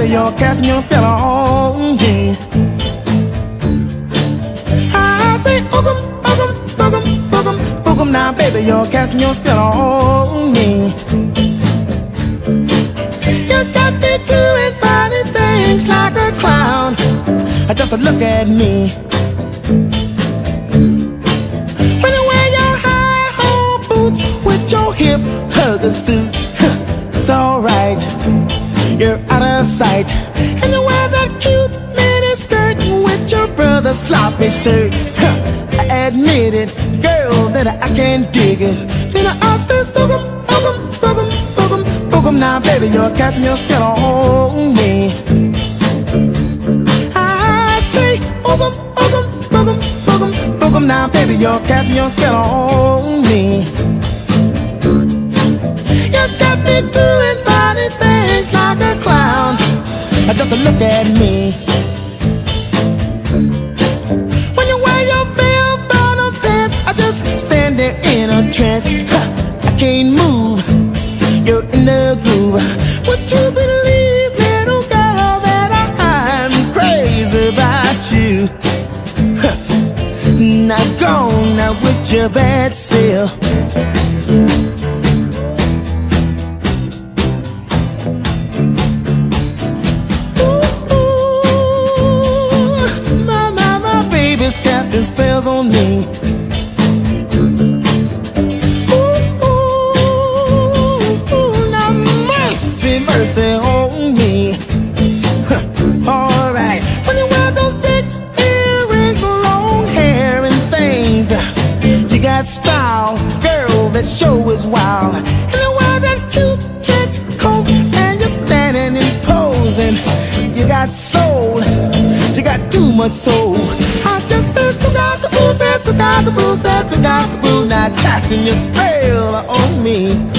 baby, you're casting your spell on me. I say, boogum, boogum, boogum, boogum, boogum. Now, baby, you're casting your spell on me. You got me doing funny things like a clown. Just a look at me. When you wear your high-hole boots with your hip hugger suit, it's alright, you're out of sight. And you wear that cute mini skirt with your brother's sloppy shirt. I admit it, girl, that I can't dig it. Then I say, boogum, boogum, boogum, boogum, boogum. Now, baby, you're casting your spell on me. I say, boogum, boogum, boogum, boogum, boogum. Now, baby, you're casting your spell on me. You got me doing funny things like a clown. Just a look at me. When you wear your bell-bottom pants, I just stand there in a trance. I can't move, you're in the groove. Would you believe, little girl, that I'm crazy about you? Now go now with your bad self. Casting spells on me. Ooh, ooh, ooh, now mercy, mercy on me. Alright, when you wear those big earrings, long hair and things, you got style, girl, that show is wild. And you wear that cute trench coat and you're standing and posing. You got soul, you got too much soul. I just said to God, now casting your spell on me.